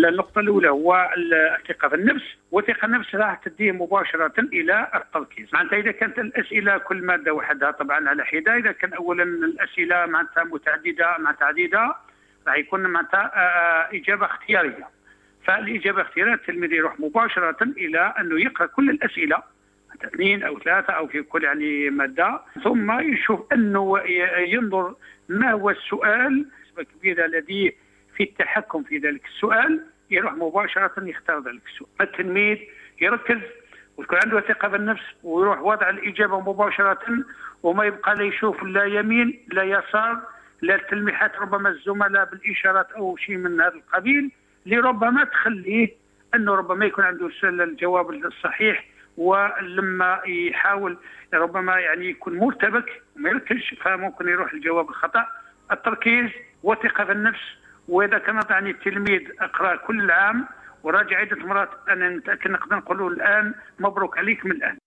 النقطة الأولى هو الثقة في النفس، والثقة النفس راح تديه مباشرة إلى التركيز. معناتها إذا كانت الأسئلة كل مادة وحدها طبعا على حدة، إذا كان أولا الأسئلة معناتها متعددة مع عديدة راح يكون معناتها إجابة اختيارية. فالإجابة اختيارية التلميذ يروح مباشرة إلى أنه يقرأ كل الأسئلة 2 أو 3 أو في كل مادة، ثم يشوف أنه ينظر ما هو السؤال كبيرة الذي في التحكم في ذلك السؤال، يروح مباشرة يختار ذلك السؤال. التلميذ يركز ويكون عنده ثقة بالنفس ويروح وضع الإجابة مباشرة، وما يبقى لا يشوف لا يمين لا يسار لا التلميحات ربما الزملاء بالإشارات أو شيء من هذا القبيل اللي ربما تخليه أنه ربما يكون عنده الجواب الصحيح، ولما يحاول ربما يكون مرتبك وما يركزش فممكن يروح الجواب الخطأ. التركيز وثقة في النفس، وإذا كان التلميذ اقرأ كل العام وراجع عدة مرات، أنا نتأكد نقدر نقول الآن مبروك عليك من الآن.